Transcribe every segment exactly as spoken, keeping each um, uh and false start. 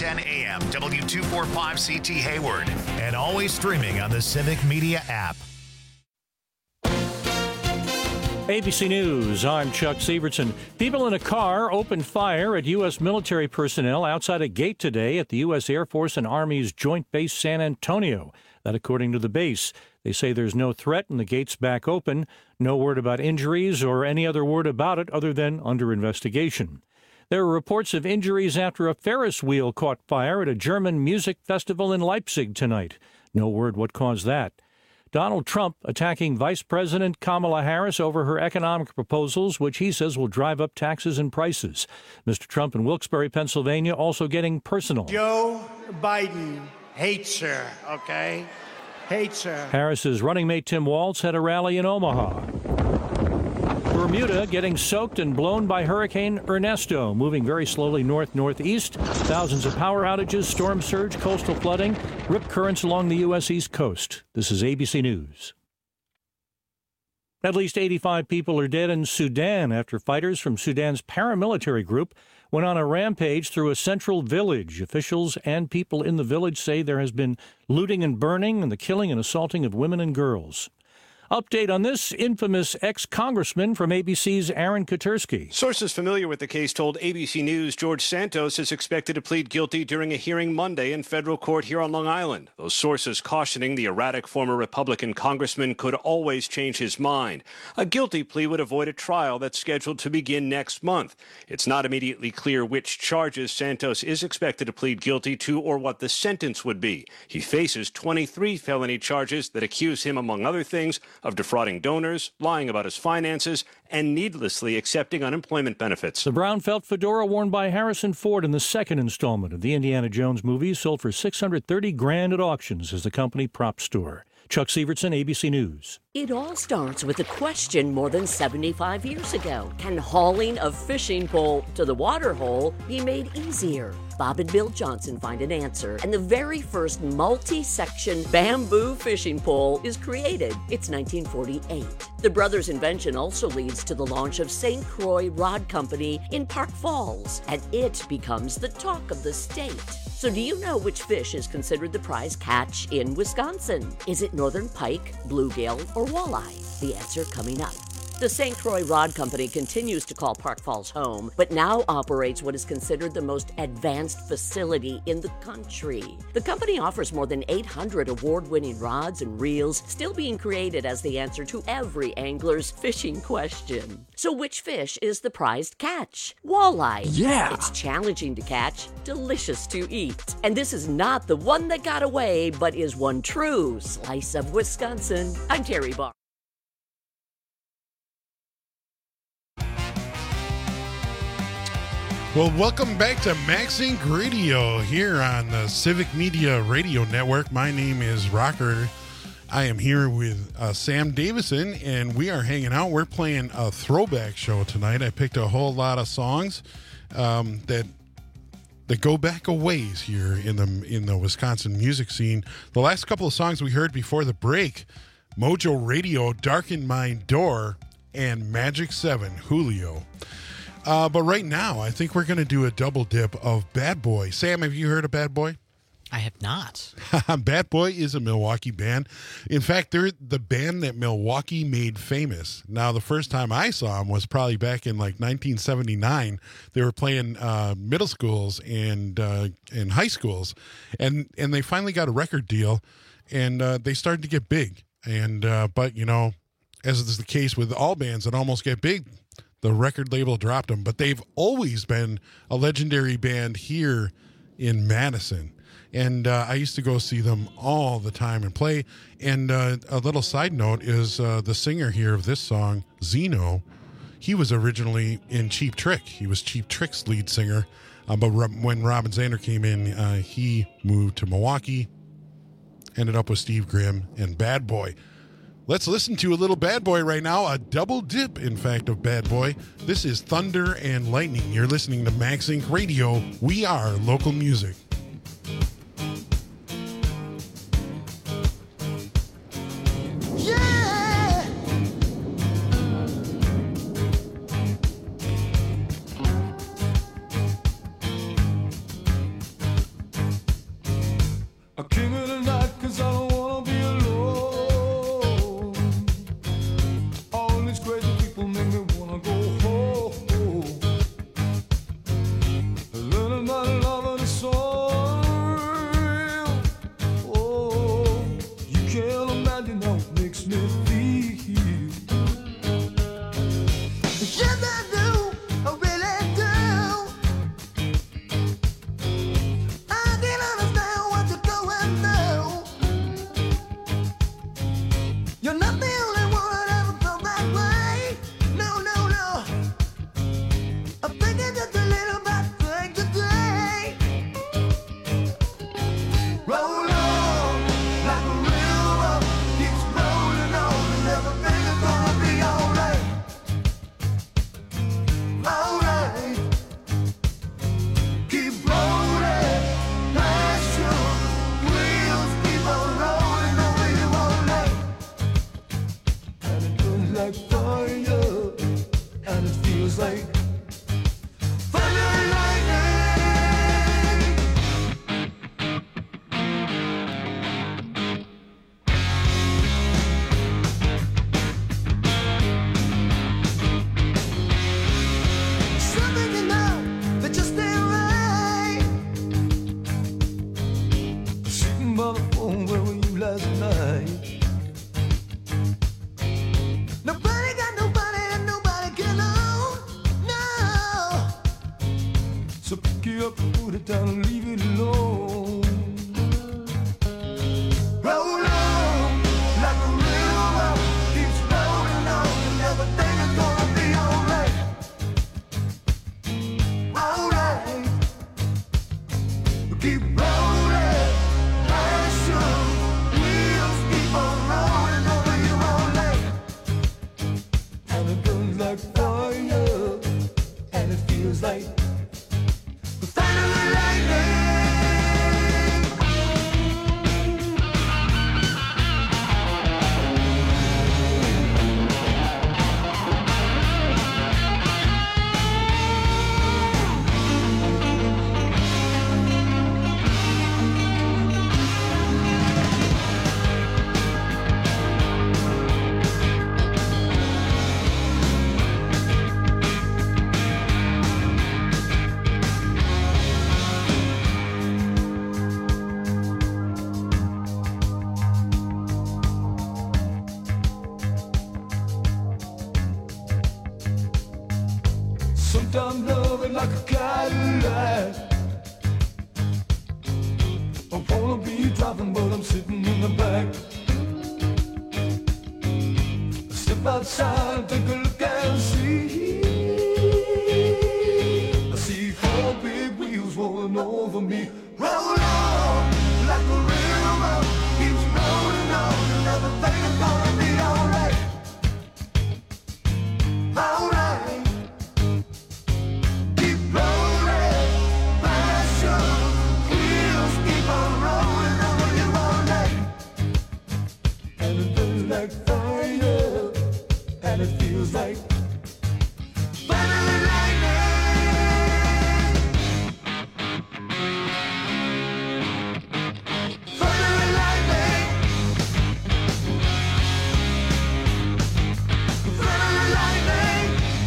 ten A M, W two forty-five C T Hayward, and always streaming on the Civic Media app. A B C News, I'm Chuck Sievertson. People in a car opened fire at U S military personnel outside a gate today at the U S Air Force and Army's Joint Base San Antonio. That according to the base. They say there's no threat and the gate's back open. No word about injuries or any other word about it other than under investigation. There are reports of injuries after a Ferris wheel caught fire at a German music festival in Leipzig tonight. No word what caused that. Donald Trump attacking Vice President Kamala Harris over her economic proposals, which he says will drive up taxes and prices. Mister Trump in Wilkes-Barre, Pennsylvania, also getting personal. Joe Biden hates her, okay? Hates her. Harris's running mate Tim Walz had a rally in Omaha. Bermuda getting soaked and blown by Hurricane Ernesto, moving very slowly north-northeast. Thousands of power outages, storm surge, coastal flooding, rip currents along the U S East Coast. This is A B C News. At least eighty-five people are dead in Sudan after fighters from Sudan's paramilitary group went on a rampage through a central village. Officials and people in the village say there has been looting and burning and the killing and assaulting of women and girls. Update on this infamous ex-congressman from A B C's Aaron Katersky. Sources familiar with the case told A B C News George Santos is expected to plead guilty during a hearing Monday in federal court here on Long Island. Those sources cautioning the erratic former Republican congressman could always change his mind. A guilty plea would avoid a trial that's scheduled to begin next month. It's not immediately clear which charges Santos is expected to plead guilty to or what the sentence would be. He faces twenty-three felony charges that accuse him, among other things, of defrauding donors, lying about his finances, and needlessly accepting unemployment benefits. The brown felt fedora worn by Harrison Ford in the second installment of the Indiana Jones movie sold for six hundred thirty grand at auctions as the company prop store. Chuck Sievertson, A B C News. It all starts with a question more than seventy-five years ago. Can hauling a fishing pole to the water hole be made easier? Bob and Bill Johnson find an answer, and the very first multi-section bamboo fishing pole is created. It's nineteen forty-eight. The brothers' invention also leads to the launch of Saint Croix Rod Company in Park Falls, and it becomes the talk of the state. So do you know which fish is considered the prize catch in Wisconsin? Is it northern pike, bluegill, or walleye? The answer coming up. The Saint Croix Rod Company continues to call Park Falls home, but now operates what is considered the most advanced facility in the country. The company offers more than eight hundred award-winning rods and reels, still being created as the answer to every angler's fishing question. So which fish is the prized catch? Walleye. Yeah! It's challenging to catch, delicious to eat. And this is not the one that got away, but is one true slice of Wisconsin. I'm Terry Barr. Well, welcome back to MaxInc Radio here on the Civic Media Radio Network. My name is Rocker. I am here with uh, Sam Davison, and we are hanging out. We're playing a throwback show tonight. I picked a whole lot of songs um, that that go back a ways here in the in the Wisconsin music scene. The last couple of songs we heard before the break, Mojo Radio, Darken My Door, and Magic seven, Julio. Uh, but right now, I think we're going to do a double dip of Bad Boy. Sam, have you heard of Bad Boy? I have not. Bad Boy is a Milwaukee band. In fact, they're the band that Milwaukee made famous. Now, the first time I saw them was probably back in like nineteen seventy-nine. They were playing uh, middle schools and uh, and high schools, and and they finally got a record deal, and uh, they started to get big. And uh, but you know, as is the case with all bands that almost get big, the record label dropped them. But they've always been a legendary band here in Madison. And uh, I used to go see them all the time and play. And uh, a little side note is uh, the singer here of this song, Zeno, he was originally in Cheap Trick. He was Cheap Trick's lead singer. Uh, but when Robin Zander came in, uh, he moved to Milwaukee, ended up with Steve Grimm and Bad Boy. Let's listen to a little Bad Boy right now, a double dip, in fact, of Bad Boy. This is Thunder and Lightning. You're listening to MaxInc Radio. We are local music. as night. Nobody got nobody and nobody can own, no. So pick it up, put it down and leave it alone. Roll on like a river, keeps rolling on, and everything is gonna be alright. Alright. Keep rolling, passion, wheels keep on rolling over you all night. And it burns like fire, and it feels like the thunder and lightning. Sometimes love is like a Cadillac. I wanna be driving, but I'm sitting in the back. I step outside and take a look and see. I see four big wheels rolling over me. Roll on like a river, keeps rolling on, and everything is gonna be alright. Alright. Like fire, and it feels like thunder and lightning. Thunder and lightning. Thunder and lightning.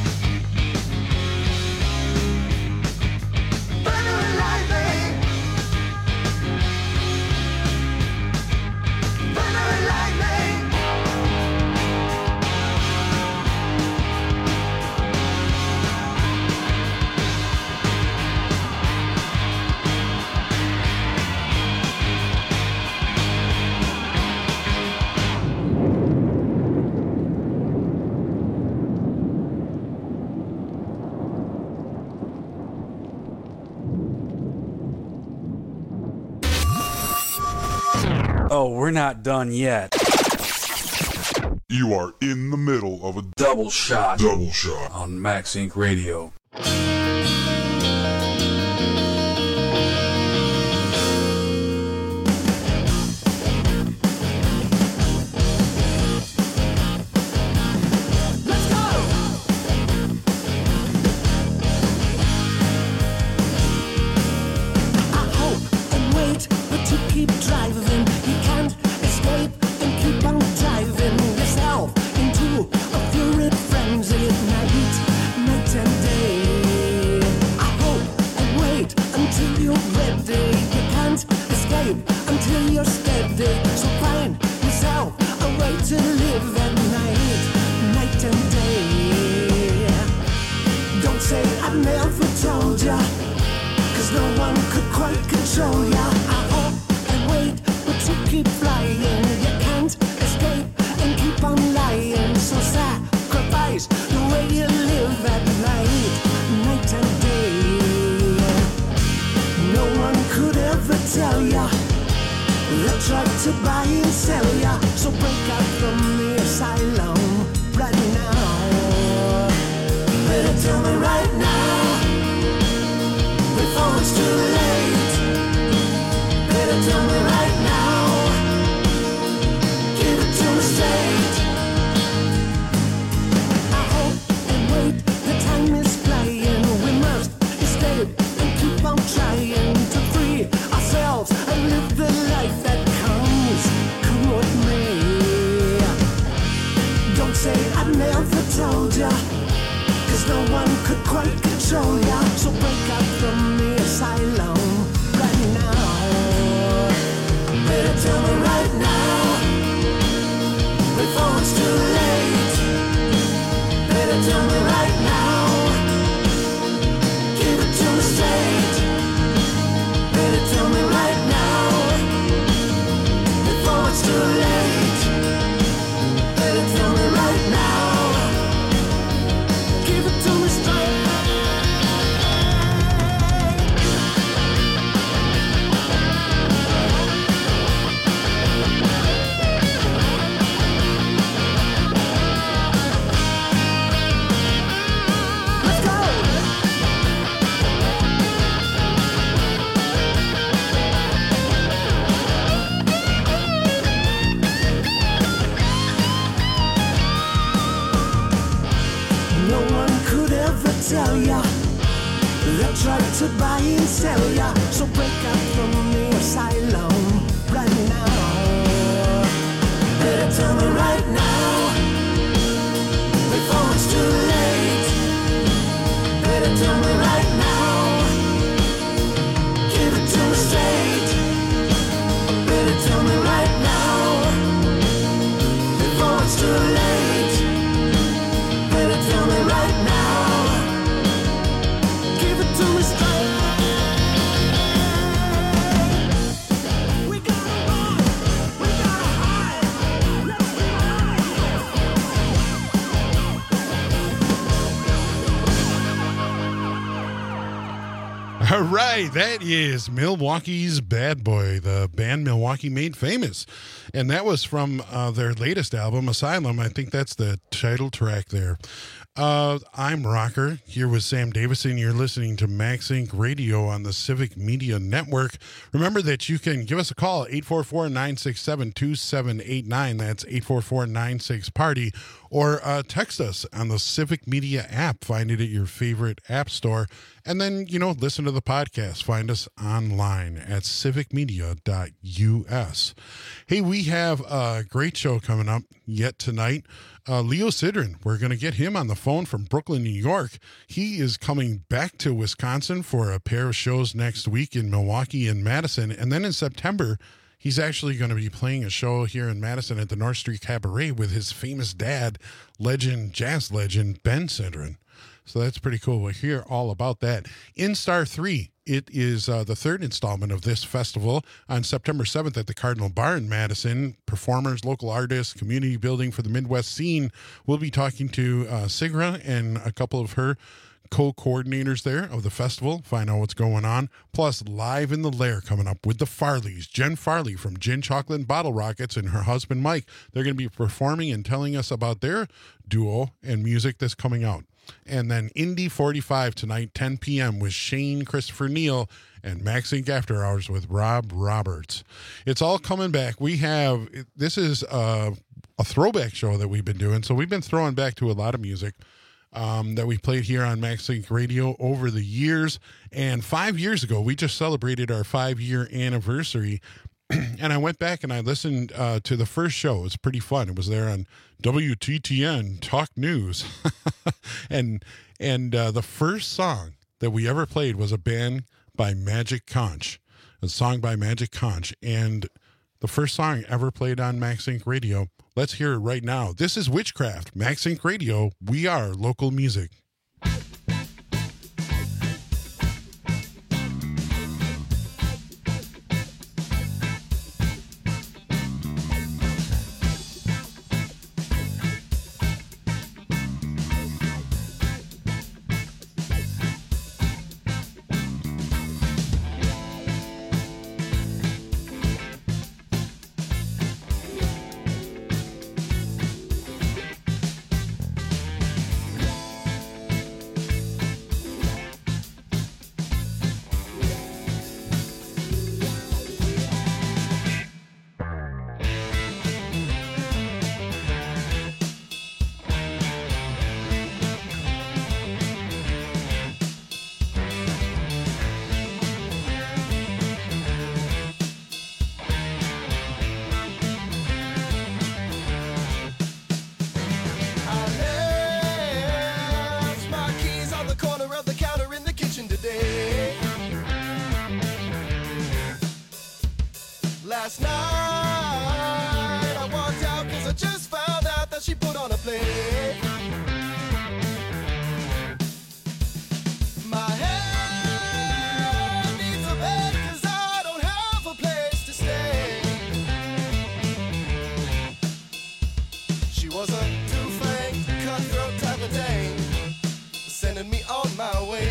Thunder and lightning. Thunder and lightning. Oh, we're not done yet. You are in the middle of a Double shot. Double shot on Max Inc Radio. Tell me right now. right, that is Milwaukee's Bad Boy, the band Milwaukee made famous. And that was from uh, their latest album, Asylum. I think that's the title track there. Uh, I'm Rocker, here with Sam Davison. You're listening to Max Inc Radio on the Civic Media Network. Remember that you can give us a call, eight four four, nine six seven, two seven eight nine. That's eight four four, nine six, party. Or uh, text us on the Civic Media app. Find it at your favorite app store. And then, you know, listen to the podcast. Find us online at civic media dot u s. Hey, we have a great show coming up yet tonight. Uh, Leo Sidran, we're going to get him on the phone from Brooklyn, New York. He is coming back to Wisconsin for a pair of shows next week in Milwaukee and Madison. And then in September, he's actually going to be playing a show here in Madison at the North Street Cabaret with his famous dad, legend, jazz legend, Ben Sidran. So that's pretty cool. We'll hear all about that. In Star three, it is uh, the third installment of this festival on September seventh at the Cardinal Bar in Madison. Performers, local artists, community building for the Midwest scene. We'll be talking to uh, Sigra and a couple of her co-coordinators there of the festival, find out what's going on. Plus, Live in the Lair coming up with the Farleys. Jen Farley from Gin Chocolate and Bottle Rockets and her husband Mike. They're going to be performing and telling us about their duo and music that's coming out. And then Indy forty-five tonight, ten p.m. with Shane Christopher Neal and Max Inc After Hours with Rob Roberts. It's all coming back. We have, this is a, a throwback show that we've been doing. So we've been throwing back to a lot of music um, that we played here on Max Inc Radio over the years. And five years ago, we just celebrated our five-year anniversary. And I went back and I listened uh, to the first show. It was pretty fun. It was there on W T T N Talk News. and and uh, the first song that we ever played was a band by Magic Conch, a song by Magic Conch. And the first song ever played on Max Inc Radio. Let's hear it right now. This is Witchcraft, Max Inc Radio. We are local music. Last night I walked out cause I just found out that she put on a play. My head needs a bed cause I don't have a place to stay. She was a two-fanged, cutthroat type of dame, sending me on my way.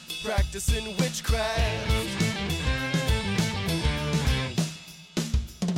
Practicing witchcraft.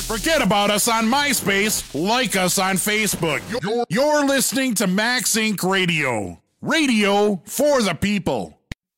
Forget about us on MySpace. Like us on Facebook. You're, you're listening to Max Inc Radio. Radio for the people.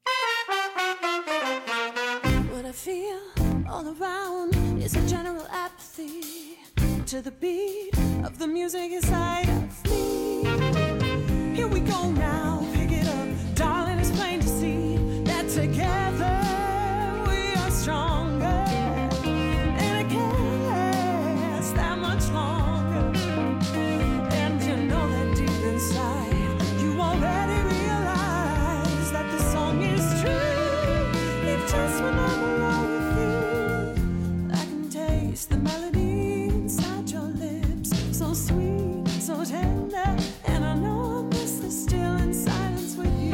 What I feel all around is a general apathy to the beat of the music inside of me. Here we go now, pick it up. Darling, it's plain to see that together we are stronger. And it can't last that much longer. And you know that deep inside, you already realize that the song is true. If just when I'm alone with you, I can taste the melody inside your lips. So sweet, so tender, and I know I miss the still in silence with you.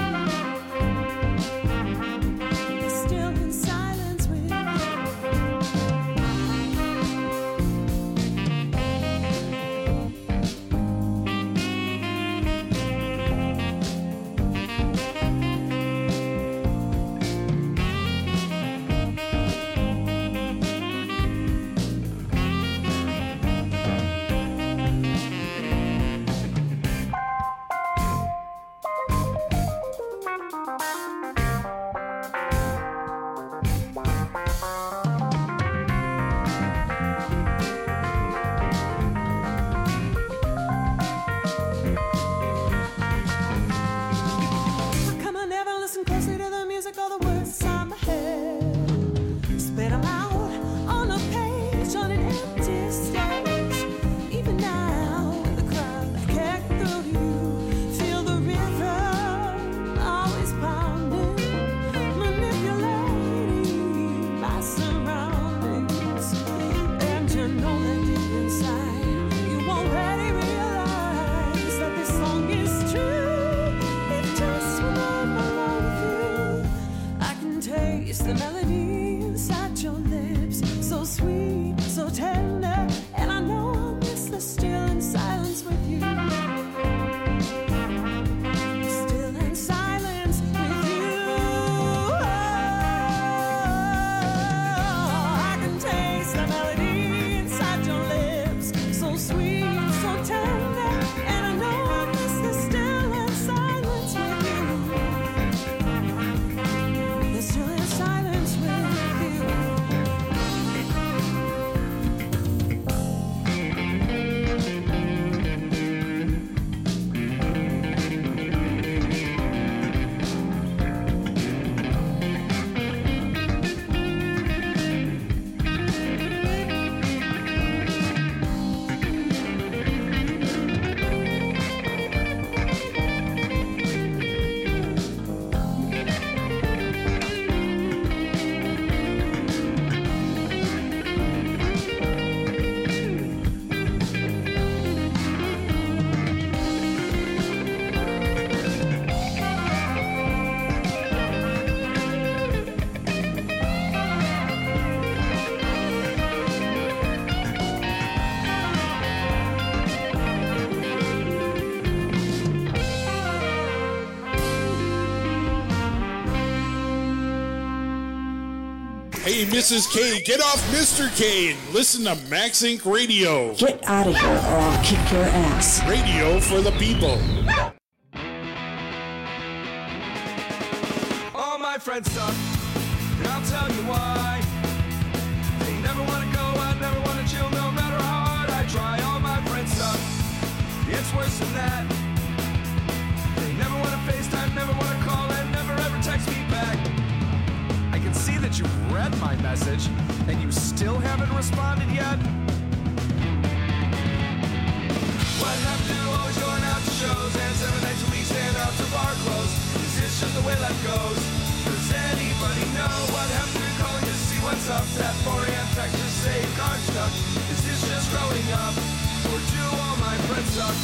The still in silence with you. Come on, never listen closely to the music or the words inside my head. Spit them out on a page on an empty stage. Even now, with the crowd that can't through to you, feel the rhythm always pounding, manipulating my surroundings. And you know that deep inside, you already realize that this song is true. If just when I'm alone with you, I can taste the melody inside your lips. So sweet, so tender, and I know I'll miss the still in silence with you. Still in silence with you. I can taste the melody inside your lips. So sweet, so tender, and I know I'll miss the still in silence with you. The still in silence with you. Hey, Missus K, get off Mister K and listen to Max Inc Radio. Get out of here or I'll kick your ass. Radio for the people. All my friends suck, and I'll tell you why. They never want to go out, never want to chill, no matter how hard I try. All my friends suck, it's worse than that. They never want to FaceTime, never want to call, and never ever text me back. I can see that you've read my message, and you still haven't responded yet. What happened to always going out to shows and seven nights a week stand out to bar close? Is this just the way life goes? Does anybody know what happened to calling to see what's up? That four a.m. text just say your car's stuck. Is this just growing up, or do all my friends suck?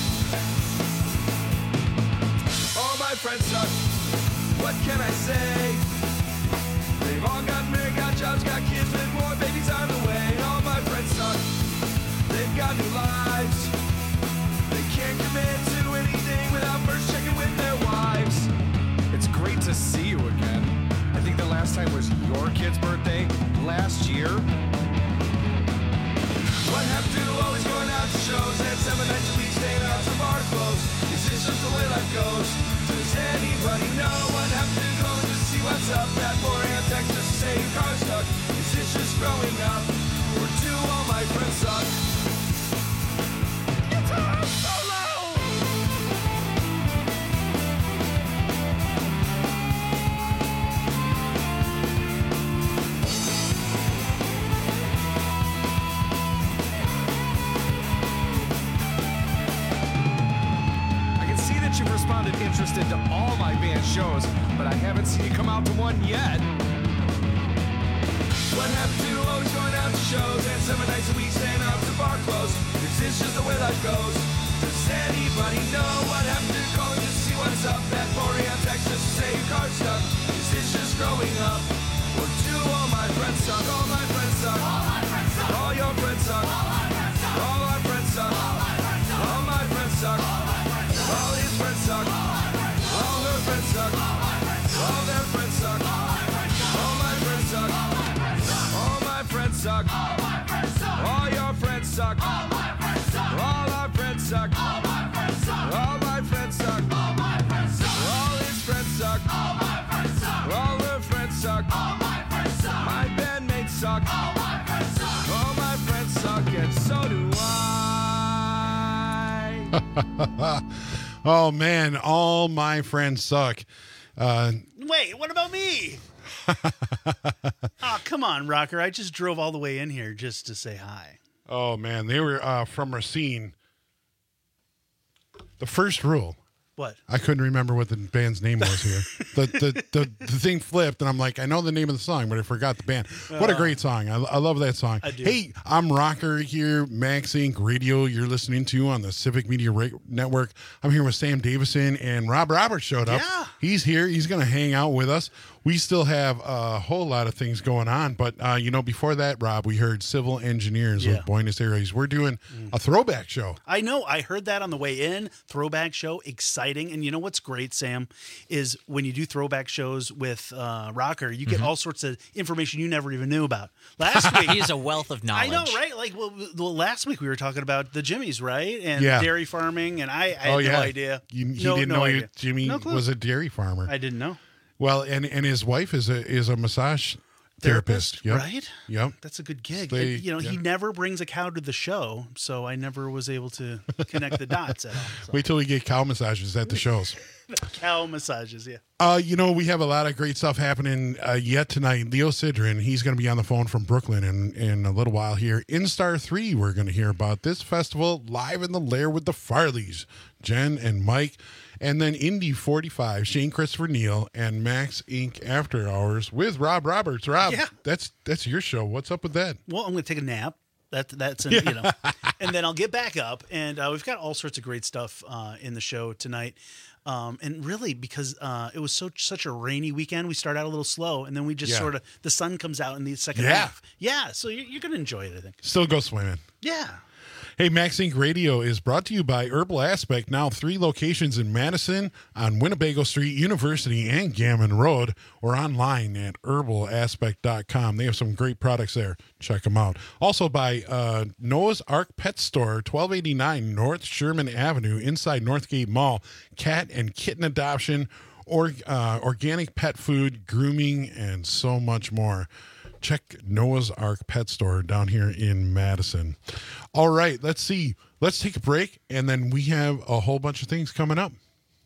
All my friends suck. What can I say? They've all got married, got jobs, got kids, with more babies on the way. All my friends suck. They've got new lives. They can't commit to anything without first checking with their wives. It's great to see you again. I think the last time was your kid's birthday last year. What What happened to always going out to shows and seven nights a week staying out till bar close? Is this just the way life goes? Does anybody know what happened to going to see what's up at four a.m. text just to say your car's stuck? Is this just growing up? Or do all my friends suck? Guitar solo! You've responded interested to all my band shows, but I haven't seen you come out to one yet. What happened to always going out to shows and seven nights a week staying out till bar close? Is this just the way life goes? Does anybody know what happened to calling just to see what's up at four a.m. text just to say your car's stuck? Is this just growing up? Or do all my friends suck? All my friends suck. All my friends suck. All your friends suck. All my friends suck. All our friends suck. All my friends suck. All my friends suck. All his friends suck. All her friends suck. All their friends suck. All my friends suck. All my friends suck. All your friends suck. All our friends suck. All my friends suck. All his friends suck. All her friends suck. My bandmates suck. All my friends suck, and so do I. Oh man, all my friends suck. Uh, Wait, what about me? Oh, come on, Rocker. I just drove all the way in here just to say hi. oh man, they were uh, from Racine. The first rule. What? I couldn't remember what the band's name was here. the, the the the thing flipped, and I'm like, I know the name of the song, but I forgot the band. What a great song! I, I love that song. I do. Hey, I'm Rocker here, Max Inc Radio. You're listening to on the Civic Media Ra- Network. I'm here with Sam Davison, and Rob Roberts showed up. Yeah. He's here. He's going to hang out with us. We still have a whole lot of things going on, but uh, you know, before that, Rob, we heard Civil Engineers Yeah. with Buenos Aires. We're doing a throwback show. I know. I heard that on the way in. Throwback show, exciting. And you know what's great, Sam, is when you do throwback shows with uh, Rocker, you get Mhm. all sorts of information you never even knew about. Last week, He's a wealth of knowledge. I know, right? Like, well, well, last week we were talking about the Jimmies, right? And Yeah. dairy farming, and I, I had oh yeah, no idea. You, he no, didn't no know idea. you- Jimmy No clue. was a dairy farmer. I didn't know. Well, and and his wife is a is a massage therapist, Yep. right? Yep. That's a good gig. They- And, you know, he yeah. never brings a cow to the show, so I never was able to connect the dots at all. So. Wait till we get cow massages at the shows. Cow massages, yeah. Uh, you know, we have a lot of great stuff happening uh, yet tonight. Leo Sidran, he's going to be on the phone from Brooklyn in, in a little while here. Instar three, we're going to hear about this festival live in the Lair with the Farleys, Jen and Mike. And then Indy forty-five, Shane Christopher Neal, and Max Incorporated After Hours with Rob Roberts. Rob, Yeah. that's that's your show. What's up with that? Well, I'm going to take a nap. That that's an, you know, and then I'll get back up, and uh, we've got all sorts of great stuff uh, in the show tonight. Um, and really, because uh, it was so such a rainy weekend, we start out a little slow, and then we just Yeah. sort of the sun comes out in the second Yeah. half. Yeah, so you're, you're going to enjoy it, I think. Still go swimming. Yeah. Hey, Max Inc Radio is brought to you by Herbal Aspect. Now three locations in Madison, on Winnebago Street, University, and Gammon Road, or online at herbal aspect dot com. They have some great products there. Check them out. Also by uh, Noah's Ark Pet Store, twelve eighty-nine North Sherman Avenue, inside Northgate Mall. Cat and kitten adoption, or, uh, organic pet food, grooming, and so much more. Check Noah's Ark Pet Store down here in Madison. All right, let's see. Let's take a break, and then we have a whole bunch of things coming up.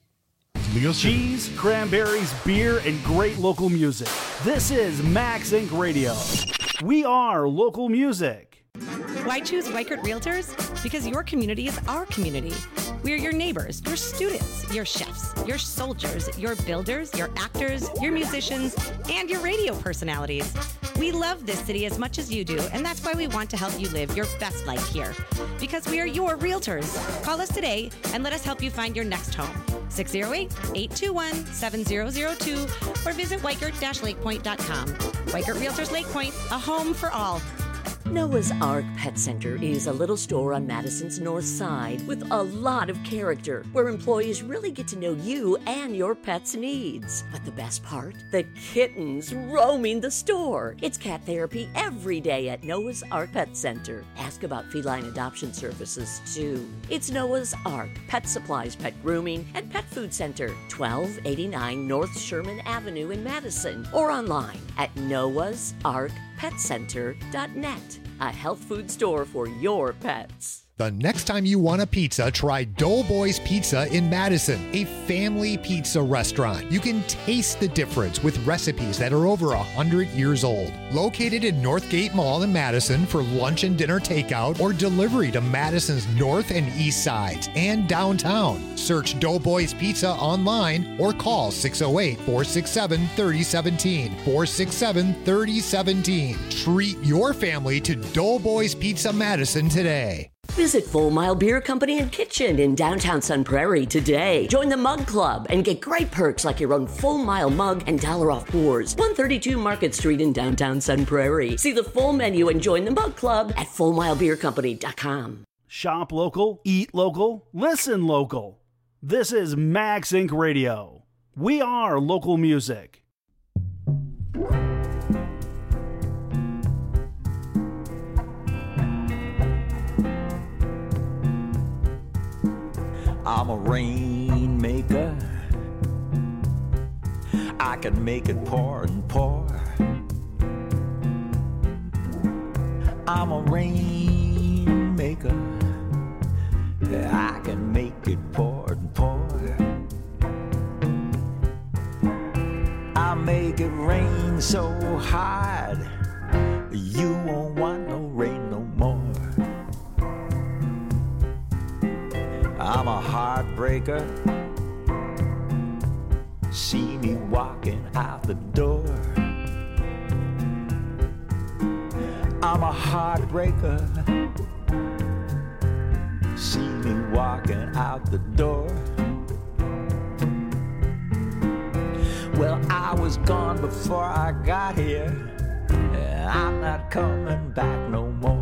Leo, Cheese, cranberries, beer, and great local music. This is Max Incorporated Radio. We are local music. Why choose Weichert Realtors? Because your community is our community. We're your neighbors, your students, your chefs, your soldiers, your builders, your actors, your musicians, and your radio personalities. We love this city as much as you do, and that's why we want to help you live your best life here. Because we are your realtors. Call us today and let us help you find your next home. six oh eight, eight two one, seven oh oh two or visit weichert dash lake point dot com. Weichert Realtors Lake Point, a home for all. Noah's Ark Pet Center is a little store on Madison's north side with a lot of character, where employees really get to know you and your pet's needs. But the best part? The kittens roaming the store. It's cat therapy every day at Noah's Ark Pet Center. Ask about feline adoption services, too. It's Noah's Ark Pet Supplies, Pet Grooming, and Pet Food Center, twelve eighty-nine North Sherman Avenue in Madison, or online at noahs ark pet center dot net. A health food store for your pets. The next time you want a pizza, try Doughboys Pizza in Madison, a family pizza restaurant. You can taste the difference with recipes that are over one hundred years old. Located in Northgate Mall in Madison for lunch and dinner takeout or delivery to Madison's north and east sides and downtown. Search Doughboys Pizza online or call six oh eight, four six seven, three oh one seven, four six seven, three oh one seven. Treat your family to Doughboys Pizza Madison today. Visit Full Mile Beer Company and Kitchen in downtown Sun Prairie today. Join the Mug Club and get great perks like your own Full Mile mug and dollar off pours. one thirty-two Market Street in downtown Sun Prairie. See the full menu and join the Mug Club at full mile beer company dot com. Shop local, eat local, listen local. This is Max Incorporated. Radio. We are local music. I'm a rainmaker. I can make it pour and pour. I'm a rainmaker. I can make it pour and pour. I make it rain so hard you won't want no rain no more. I'm a heartbreaker. See me walking out the door. I'm a heartbreaker. See me walking out the door. Well, I was gone before I got here. I'm not coming back no more.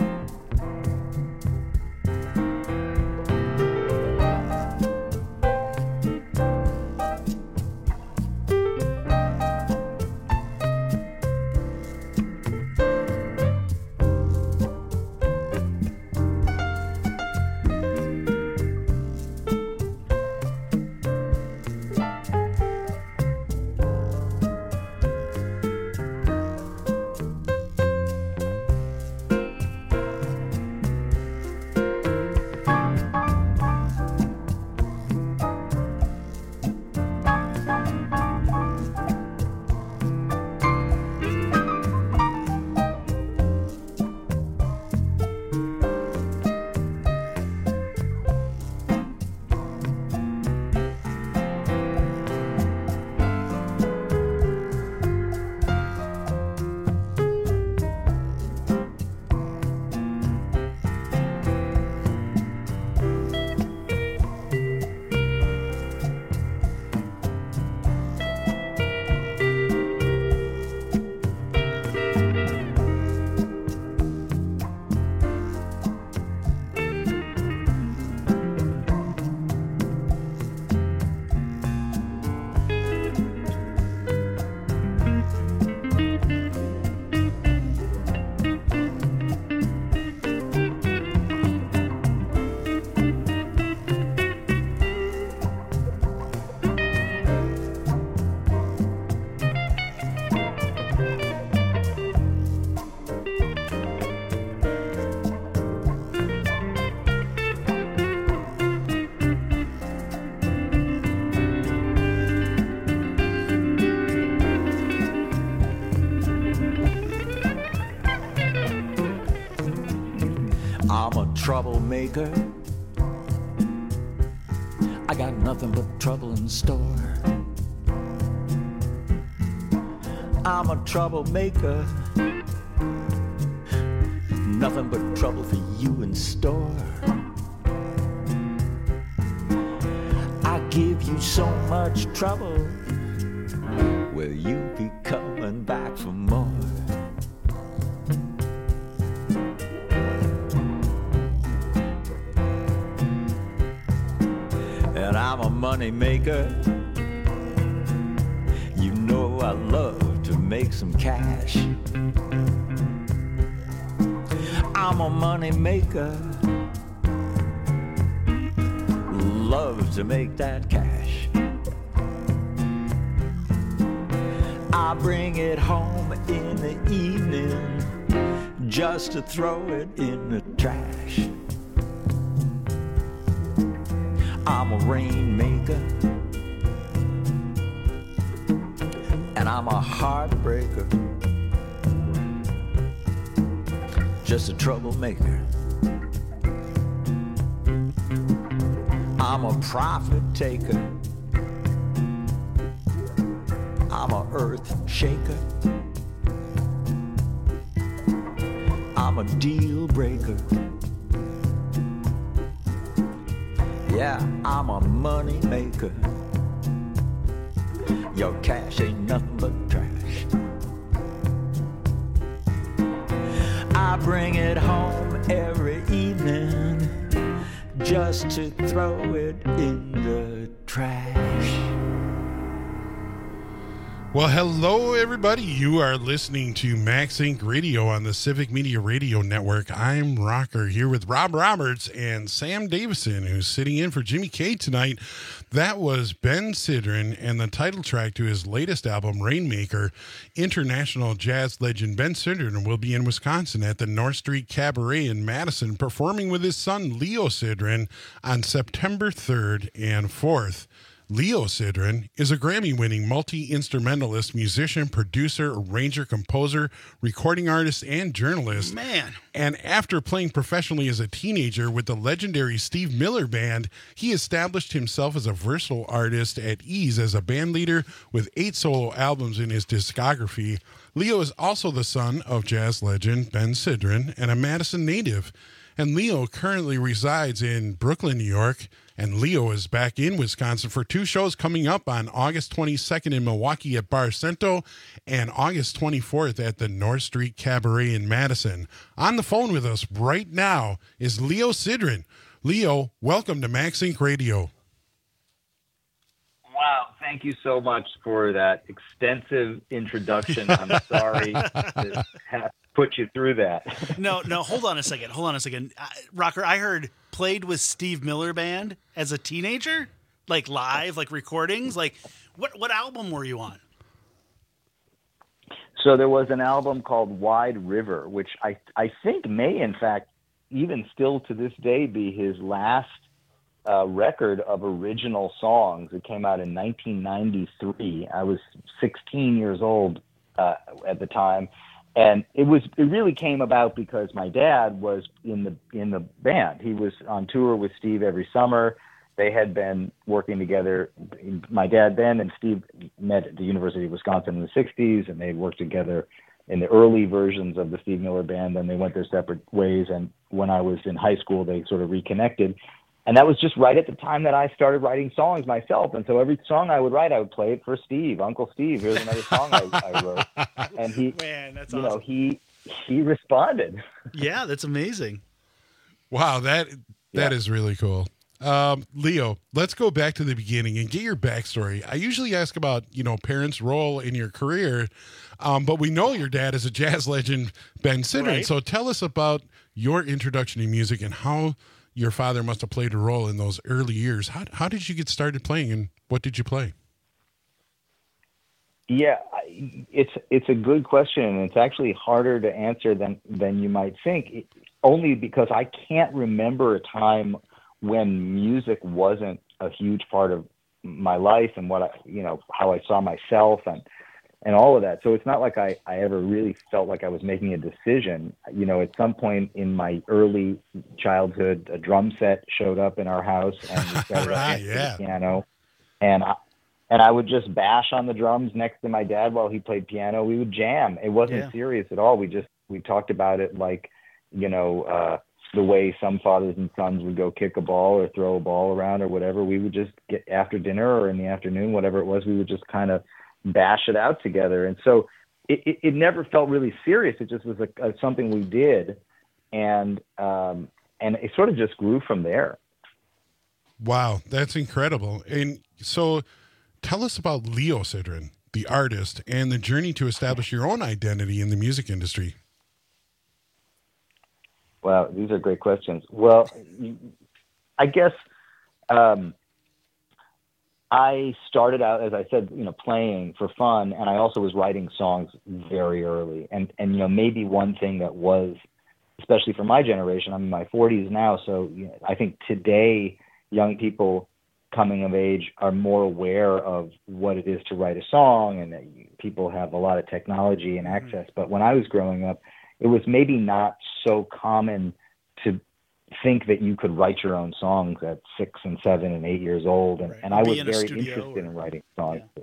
Troublemaker. I got nothing but trouble in store. I'm a troublemaker. Nothing but trouble for you in store. I give you so much trouble. Will you be coming back for more? money maker. You know I love to make some cash. I'm a money maker. Love to make that cash. I bring it home in the evening just to throw it in the trash. I'm a rainmaker, and I'm a heartbreaker, just a troublemaker. I'm a profit taker, I'm a earth shaker, I'm a deal breaker. Yeah, I'm a money maker. Your cash ain't nothing but trash. I bring it home every evening just to throw it in the trash. Well, hello, everybody. You are listening to Max Inc Radio on the Civic Media Radio Network. I'm Rocker here with Rob Roberts and Sam Davison, who's sitting in for Jimmy K tonight. That was Ben Sidran and the title track to his latest album, Rainmaker. International jazz legend Ben Sidran will be in Wisconsin at the North Street Cabaret in Madison, performing with his son Leo Sidran on September third and fourth. Leo Sidran is a Grammy-winning multi-instrumentalist, musician, producer, arranger, composer, recording artist, and journalist. Man. And after playing professionally as a teenager with the legendary Steve Miller Band, he established himself as a versatile artist at ease as a band leader with eight solo albums in his discography. Leo is also the son of jazz legend Ben Sidran and a Madison native. And Leo currently resides in Brooklyn, New York. And Leo is back in Wisconsin for two shows coming up on August twenty-second in Milwaukee at Bar Cento and August twenty-fourth at the North Street Cabaret in Madison. On the phone with us right now is Leo Sidran. Leo, welcome to Max Inc Radio. Wow, thank you so much for that extensive introduction. I'm sorry to have put you through that. No, no, hold on a second. Hold on a second. Uh, Rocker, I heard played with Steve Miller Band as a teenager? Like live, like recordings? Like what what album were you on? So there was an album called Wide River, which I I think may in fact even still to this day be his last uh, record of original songs. It came out in nineteen ninety-three. I was sixteen years old uh, at the time. And it was it really came about because my dad was in the in the band. He was on tour with Steve every summer. They had been working together. My dad then and Steve met at the University of Wisconsin in the sixties, and they worked together in the early versions of the Steve Miller Band. Then they went their separate ways. And when I was in high school, they sort of reconnected. And that was just right at the time that I started writing songs myself. And so every song I would write, I would play it for Steve. Uncle Steve, here's another song I, I wrote. And he, Man, that's you awesome. know, he he responded. Yeah, that's amazing. Wow, that that Yeah. is really cool. Um, Leo, let's go back to the beginning and get your backstory. I usually ask about, you know, parents' role in your career, um, but we know your dad is a jazz legend, Ben Sidran. Right. So tell us about your introduction to music and how your father must have played a role in those early years. How how did you get started playing, and what did you play? Yeah, I- it's it's a good question, and it's actually harder to answer than than you might think. It- only because I can't remember a time when music wasn't a huge part of my life and what I, you know, how I saw myself and and all of that. So it's not like I, I ever really felt like I was making a decision. You know, at some point in my early childhood, a drum set showed up in our house, and we started Right, playing yeah. the piano, and I, and I would just bash on the drums next to my dad while he played piano. We would jam. It wasn't Yeah. serious at all. We just we talked about it like, you know, uh, the way some fathers and sons would go kick a ball or throw a ball around or whatever. We would just get after dinner or in the afternoon, whatever it was, we would just kind of bash it out together. And so it, it, it never felt really serious. It just was a, a, something we did. And, um, and it sort of just grew from there. Wow, that's incredible. And so tell us about Leo Sidran, the artist, and the journey to establish your own identity in the music industry. Wow, these are great questions. Well, I guess um, I started out, as I said, you know, playing for fun, and I also was writing songs very early. And, and you know, maybe one thing that was, especially for my generation, I'm in my forties now, so you know, I think today young people coming of age are more aware of what it is to write a song, and that people have a lot of technology and access. But when I was growing up, it was maybe not so common to think that you could write your own songs at six and seven and eight years old. And, right. and I was very interested or, in writing songs. Yeah.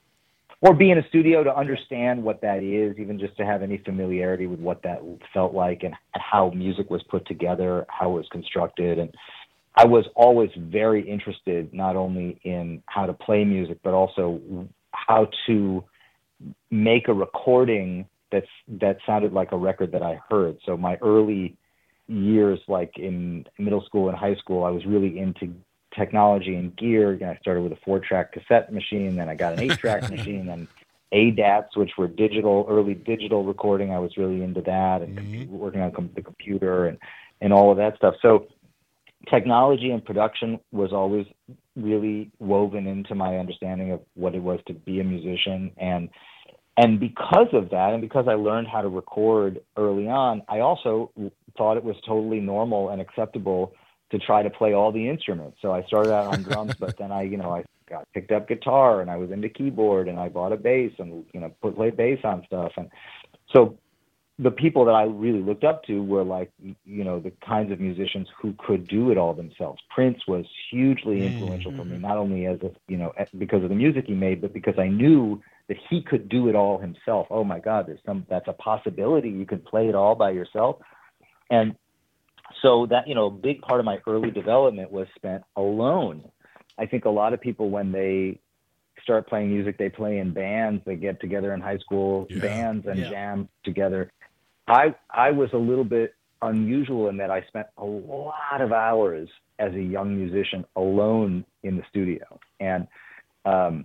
Or be in a studio to understand what that is, even just to have any familiarity with what that felt like and, and how music was put together, how it was constructed. And I was always very interested not only in how to play music, but also how to make a recording that's, that sounded like a record that I heard. So my early years, like in middle school and high school, I was really into technology and gear. You know, I started with a four-track cassette machine, then I got an eight-track machine, and A D A Ts, which were digital, early digital recording. I was really into that, and mm-hmm. working on com- the computer and, and all of that stuff. So technology and production was always really woven into my understanding of what it was to be a musician. And and because of that, and because I learned how to record early on, I also thought it was totally normal and acceptable to try to play all the instruments. So I started out on drums, but then I, you know, I got picked up guitar, and I was into keyboard, and I bought a bass and, you know, put, played bass on stuff. And so the people that I really looked up to were like, you know, the kinds of musicians who could do it all themselves. Prince was hugely influential mm-hmm. for me, not only as a, you know, because of the music he made, but because I knew that he could do it all himself. Oh my God, there's some, that's a possibility. You can play it all by yourself. And so that, you know, a big part of my early development was spent alone. I think a lot of people, when they start playing music, they play in bands, they get together in high school yeah. bands and yeah. jam together. I I was a little bit unusual in that I spent a lot of hours as a young musician alone in the studio. And um,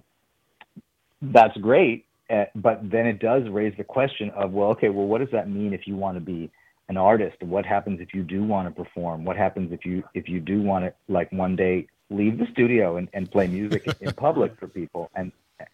that's great, uh, but then it does raise the question of, well, okay, well, what does that mean if you want to be an artist? What happens if you do want to perform? What happens if you if you do want to, like, one day leave the studio and, and play music in public for people? And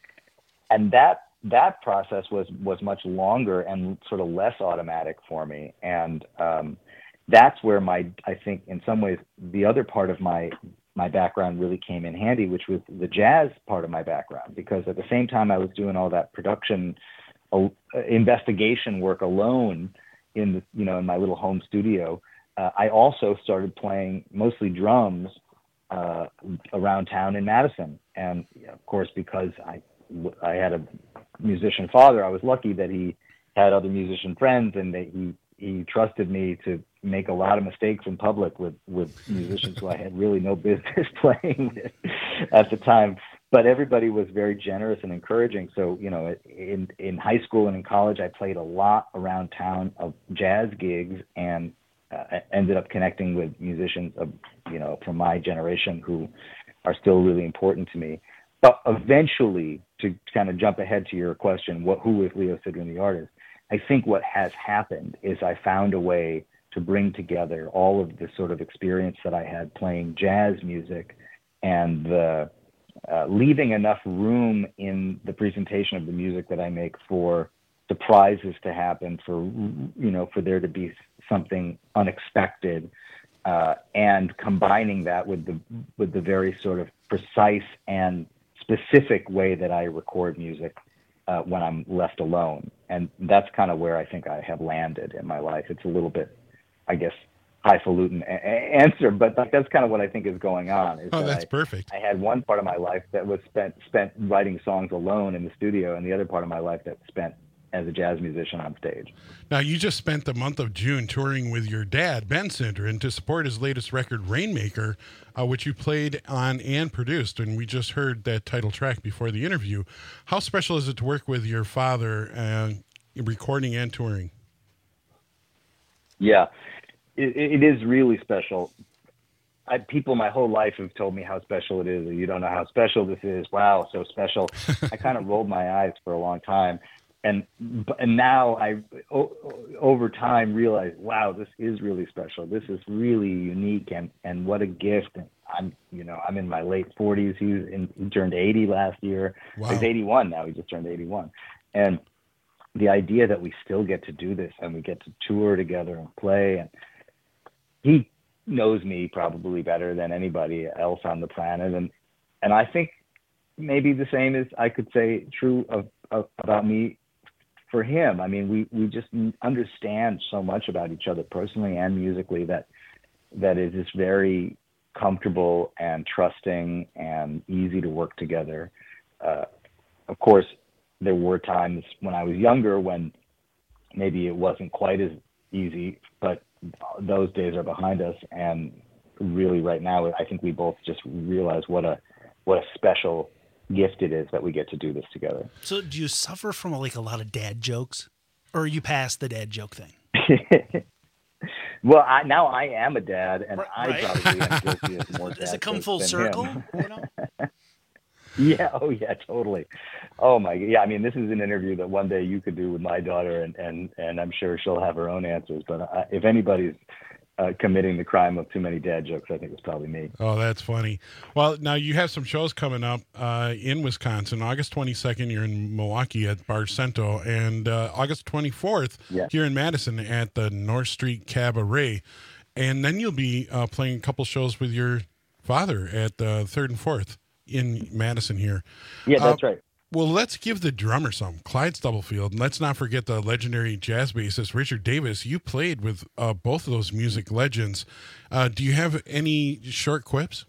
and that that process was was much longer and sort of less automatic for me. And um, that's where my, I think in some ways, the other part of my my background really came in handy, which was the jazz part of my background, because at the same time I was doing all that production uh, investigation work alone in the, you know, in my little home studio, uh, I also started playing mostly drums uh, around town in Madison. And of course, because I, I had a musician father, I was lucky that he had other musician friends, and that he, he trusted me to make a lot of mistakes in public with, with musicians who I had really no business playing with at the time. But everybody was very generous and encouraging. So, you know, in, in high school and in college, I played a lot around town of jazz gigs, and uh, ended up connecting with musicians, of, you know, from my generation who are still really important to me. But eventually, to kind of jump ahead to your question, what, who is Leo Sidran the artist? I think what has happened is I found a way to bring together all of the sort of experience that I had playing jazz music, and the uh, leaving enough room in the presentation of the music that I make for surprises to happen, for, you know, for there to be something unexpected, uh, and combining that with the with the very sort of precise and specific way that I record music uh, when I'm left alone. And that's kind of where I think I have landed in my life. It's a little bit, I guess, highfalutin a- a- answer, but that's kind of what I think is going on. Is oh, that that's I, perfect. I had one part of my life that was spent spent writing songs alone in the studio, and the other part of my life that spent as a jazz musician on stage. Now, you just spent the month of June touring with your dad, Ben Sidran, to support his latest record, Rainmaker, uh, which you played on and produced, and we just heard that title track before the interview. How special is it to work with your father, uh, recording and touring? Yeah, it, it is really special. I, people my whole life have told me how special it is. Or you don't know how special this is. Wow, so special. I kind of rolled my eyes for a long time. And and now I, o- over time, realize, wow, this is really special. This is really unique, and, and what a gift. And I'm, you know, I'm in my late forties. He, was in, he turned eighty last year. Wow. He's eighty-one now. He just turned eighty-one. And the idea that we still get to do this and we get to tour together and play, and he knows me probably better than anybody else on the planet, and and I think maybe the same is I could say true of, of about me for him. I mean, we we just understand so much about each other personally and musically that that it is very comfortable and trusting and easy to work together. Uh, of course, there were times when I was younger when maybe it wasn't quite as easy, but those days are behind us. And really right now, I think we both just realize what a what a special gift it is that we get to do this together. So do you suffer from like a lot of dad jokes, or are you past the dad joke thing? Well, I, now I am a dad, and Right. I probably am guilty of more dad Does it come jokes full than circle? him. You know? Yeah. Oh, yeah. Totally. Oh my. Yeah. I mean, this is an interview that one day you could do with my daughter, and and and I'm sure she'll have her own answers. But I, if anybody's uh, committing the crime of too many dad jokes, I think it's probably me. Oh, that's funny. Well, now you have some shows coming up uh, in Wisconsin. August twenty-second, you're in Milwaukee at Bar Cento, and uh, August twenty-fourth, Yeah. here in Madison at the North Street Cabaret. And then you'll be uh, playing a couple shows with your father at the third and fourth in Madison here. Yeah, that's Uh, right. Well, let's give the drummer some, Clyde Stubblefield. And let's not forget the legendary jazz bassist, Richard Davis. You played with uh, both of those music legends. Uh, do you have any short quips?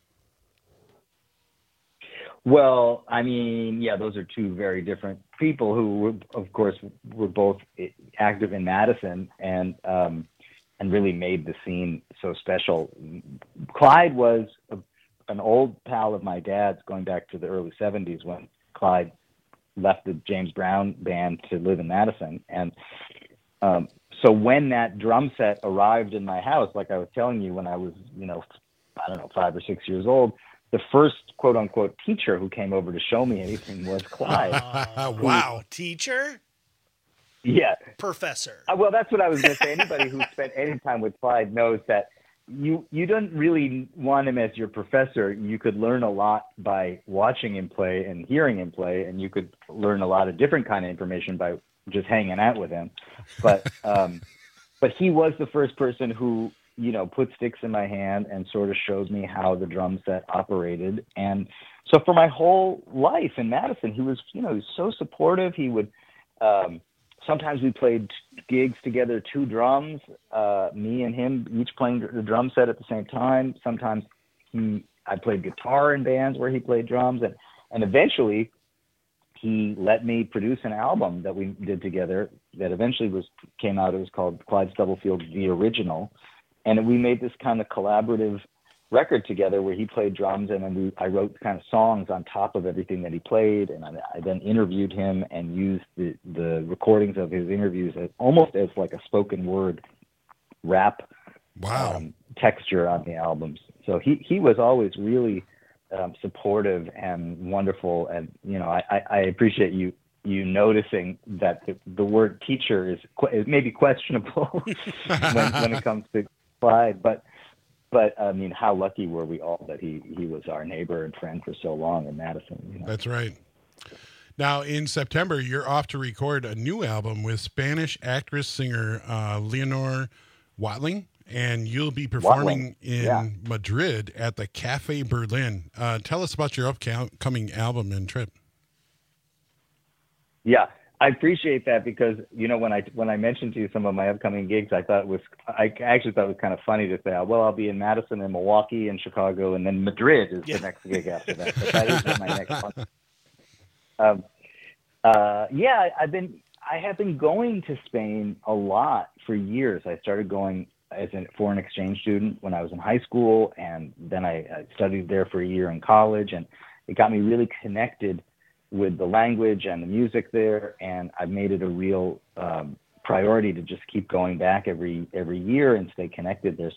Well, I mean, yeah, those are two very different people who, were, of course, were both active in Madison and um, and really made the scene so special. Clyde was a, an old pal of my dad's going back to the early seventies when Clyde left the James Brown band to live in Madison. And um, so when that drum set arrived in my house, like I was telling you, when I was, you know, I don't know, five or six years old, the first quote unquote teacher who came over to show me anything was Clyde. Uh, wow. Teacher? Yeah. Professor. Uh, well, that's what I was going to say. Anybody who spent any time with Clyde knows that you you don't really want him as your professor. You could learn a lot by watching him play and hearing him play, and you could learn a lot of different kind of information by just hanging out with him. But um, but he was the first person who, you know, put sticks in my hand and sort of showed me how the drum set operated. And so for my whole life in Madison, he was, you know, he was so supportive. He would, um, sometimes we played gigs together, two drums, uh, me and him each playing the drum set at the same time. Sometimes he, I played guitar in bands where he played drums, and, and eventually he let me produce an album that we did together that eventually was, came out. It was called Clyde Stubblefield, The Original. And we made this kind of collaborative record together where he played drums, and then we, I wrote kind of songs on top of everything that he played. And I, I then interviewed him and used the, the recordings of his interviews as, almost as like a spoken word rap wow. um, texture on the albums. So he, he was always really um, supportive and wonderful. And, you know, I, I, I appreciate you you noticing that the, the word teacher is, qu- is maybe questionable when, when it comes to Clyde, but but I mean, how lucky were we all that he he was our neighbor and friend for so long in Madison. You know? That's right. Now in September, you're off to record a new album with Spanish actress singer uh, Leonor Watling, and you'll be performing Watling. in Yeah. Madrid at the Cafe Berlin. Uh, tell us about your upcoming album and trip. Yeah. I appreciate that because, you know, when I when I mentioned to you some of my upcoming gigs, I thought it was I actually thought it was kind of funny to say, well, I'll be in Madison and Milwaukee and Chicago, and then Madrid is Yeah. the next gig after that. But that is my next one. Um, uh, yeah, I've been I have been going to Spain a lot for years. I started going as a foreign exchange student when I was in high school, and then I, I studied there for a year in college, and it got me really connected with the language and the music there, and I've made it a real um, priority to just keep going back every every year and stay connected there. So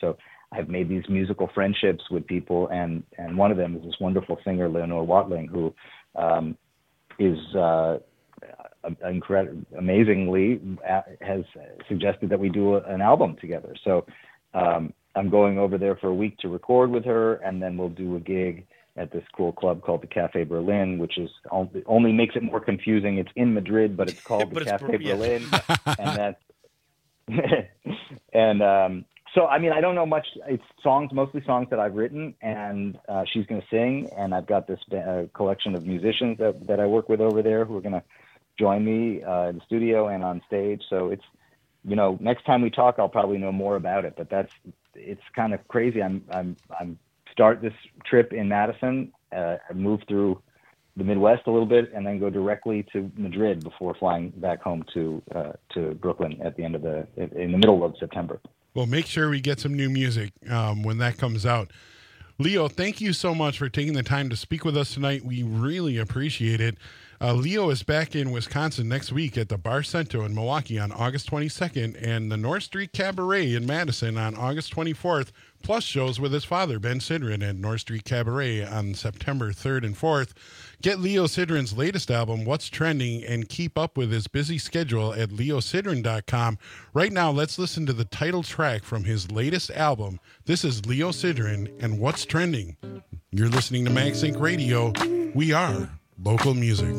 I've made these musical friendships with people, and, and one of them is this wonderful singer, Leonore Watling, who um, is uh, incredible, amazingly uh, has suggested that we do a, an album together. So um, I'm going over there for a week to record with her, and then we'll do a gig at this cool club called the Cafe Berlin, which is only, only makes it more confusing. It's in Madrid, but it's called the Cafe yeah. Berlin, and that's and um, so I mean I don't know much. It's songs, mostly songs that I've written, and uh, she's going to sing, and I've got this uh, collection of musicians that that I work with over there who are going to join me uh, in the studio and on stage. So it's, you know, next time we talk, I'll probably know more about it. But that's it's kind of crazy. I'm I'm I'm. start this trip in Madison, uh, move through the Midwest a little bit, and then go directly to Madrid before flying back home to uh, to Brooklyn at the end of the in the middle of September. Well, make sure we get some new music um, when that comes out. Leo, thank you so much for taking the time to speak with us tonight. We really appreciate it. Uh, Leo is back in Wisconsin next week at the Bar Cento in Milwaukee on August twenty-second and the North Street Cabaret in Madison on August twenty-fourth, plus shows with his father, Ben Sidran, at North Street Cabaret on September third and fourth. Get Leo Sidran's latest album, What's Trending, and keep up with his busy schedule at leo sidran dot com. Right now, let's listen to the title track from his latest album. This is Leo Sidran and What's Trending. You're listening to MagSync Radio. We are local music.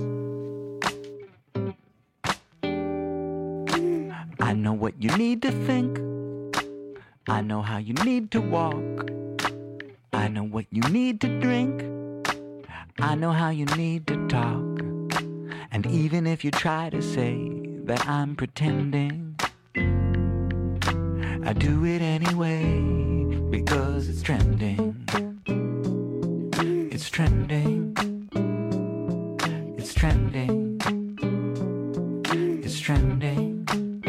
I know what you need to think. I know how you need to walk. I know what you need to drink. I know how you need to talk. And even if you try to say that I'm pretending, I do it anyway because it's trending. It's trending. It's trending. It's trending.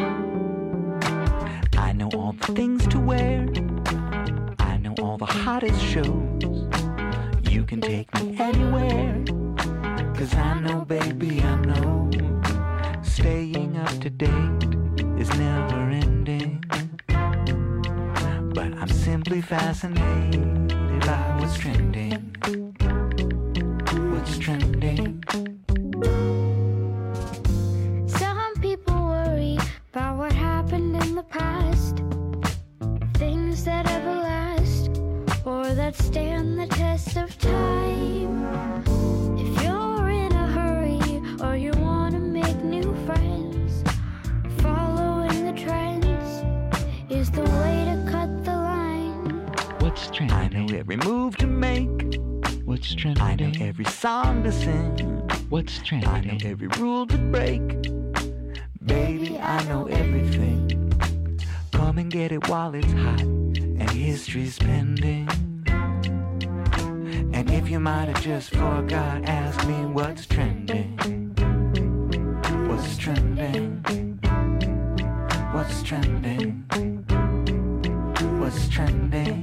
I know all the things to wear. I know all the hottest shows. You can take me anywhere. Cause I know, baby, I know. Staying up to date is never ending. But I'm simply fascinated by what's trending. What's trending? Some people worry about what happened in the past, things that ever last or that stand the test of time. If you're in a hurry or you want to make new friends, following the trends is the way to cut the line. What's trending? I know every move to make. What's trending? I know every song to sing. What's trending? I know every rule to break. Baby, I know everything. Come and get it while it's hot and history's pending. And if you might have just forgot, ask me what's trending. What's trending? What's trending? What's trending?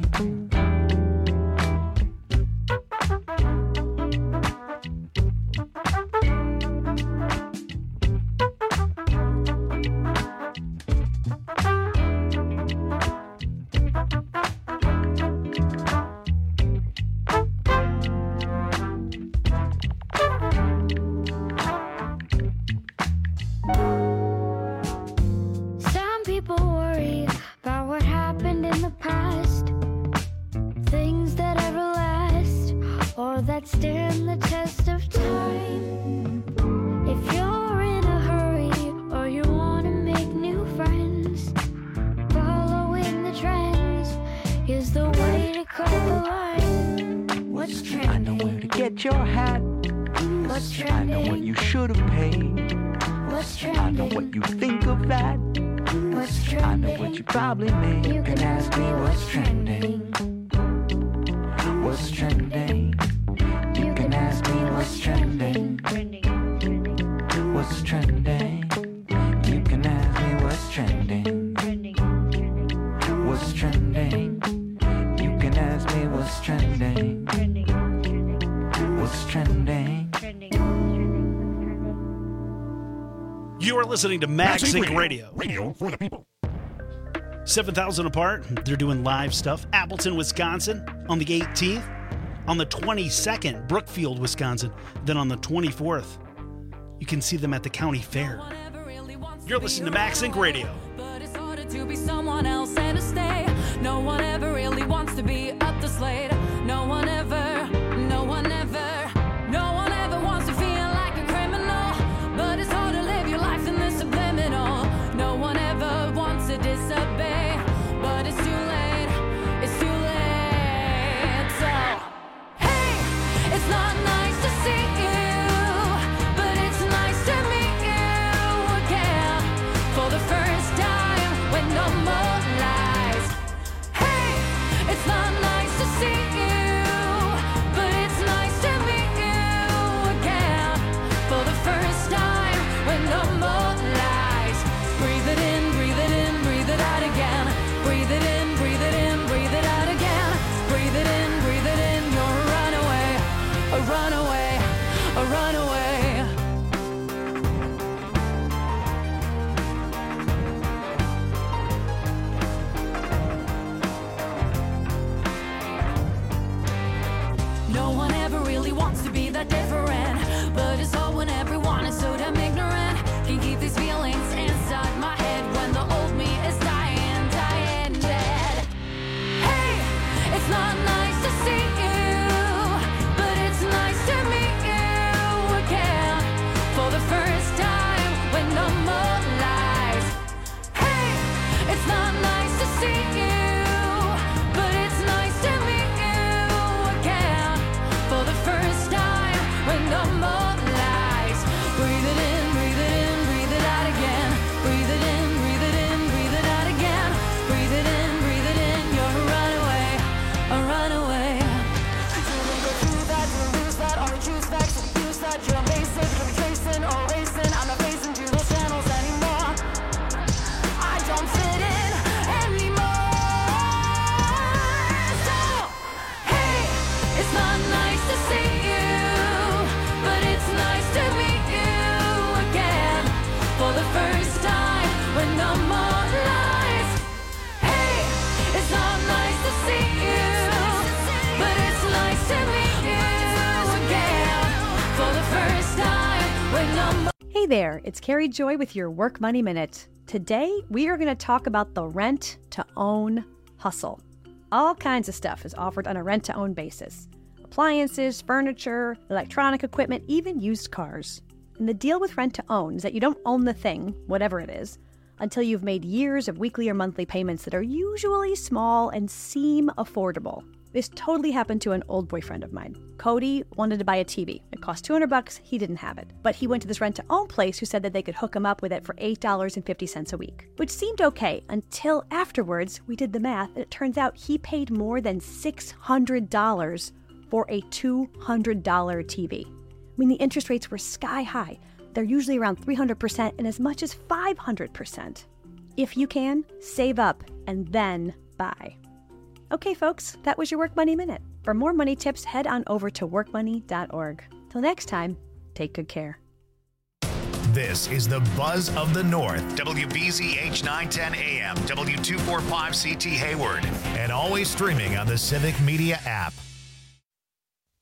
Some people worry about what happened in the past, things that ever last or that stand the test of time. If you're in a hurry or you want to make new friends, following the trends is the way to cut the line. What's trending? I know where to get your hat. What's I trending? know what you should have paid. What's I know trending? what you think of that. What's I know trending? what you probably made. You can ask me what's trending. What's trending? You can ask me what's trending. What's trending? You can ask me what's trending. What's trending? You can ask me what's trending. What's trending? You are listening to MagSync Radio. Radio for the people. seven thousand apart. They're doing live stuff. Appleton, Wisconsin on the eighteenth. On the twenty-second, Brookfield, Wisconsin. Then on the twenty-fourth, you can see them at the county fair. You're listening to Max Inc Radio. But it's harder to be someone else and to stay. No one ever really wants to be up the slate. No one ever, no one ever, no one ever wants to feel like a criminal. But it's hard to live your life in this subliminal. No one ever wants to disobey. But it's too late, it's too late. So, hey, it's not nice to see you, but it's nice to meet you again. For the first time when no more lies. Hey, it's not nice to see you, but it's nice to meet you again. For the first time when no more lies. Breathe it in, breathe it in, breathe it out again. Breathe it in, breathe it in, breathe it out again. Breathe it in, breathe it in, you're a runaway, a runaway, a runaway. No one ever really wants to be that different, but it's all when everyone is so damn ignorant. Can't keep these feelings inside my head when the old me is dying, dying dead. Hey, it's not nice to see you, but it's nice to meet you again. For the first time when no more lies. Hey, it's not nice to see you, but it's nice to meet you again. For the first time when no more lies. Breathe it in, breathe it in, breathe it out again. Breathe it in, breathe it in, breathe it out again. Breathe it in, breathe it in, you're a runaway, a runaway. Didn't go through that, didn't lose that, only choose facts and use that. You're invasive, you're tracing or racing. I'm not facing through those channels anymore. I don't fit in anymore. So, hey, it's not nice to see you, but it's nice to meet you again. For the first time when no more lies. Hey, it's not nice to see you, but it's nice to meet you again. For the first time when no more. Hey there, it's Carrie Joy with your Work Money Minute. Today, we are going to talk about the rent to own hustle. All kinds of stuff is offered on a rent to own basis. Appliances, furniture, electronic equipment, even used cars. And the deal with rent to own is that you don't own the thing, whatever it is, until you've made years of weekly or monthly payments that are usually small and seem affordable. This totally happened to an old boyfriend of mine. Cody wanted to buy a T V. It cost two hundred bucks. He didn't have it. But he went to this rent-to-own place who said that they could hook him up with it for eight dollars and fifty cents a week, which seemed okay until afterwards we did the math, and it turns out he paid more than six hundred dollars for a two hundred dollars T V. I mean, the interest rates were sky high. They're usually around three hundred percent and as much as five hundred percent. If you can, save up and then buy. Okay, folks, that was your Work Money Minute. For more money tips, head on over to work money dot org. Till next time, take good care. This is the Buzz of the North, W B Z H nine ten A M, W two forty-five C T Hayward, and always streaming on the Civic Media app.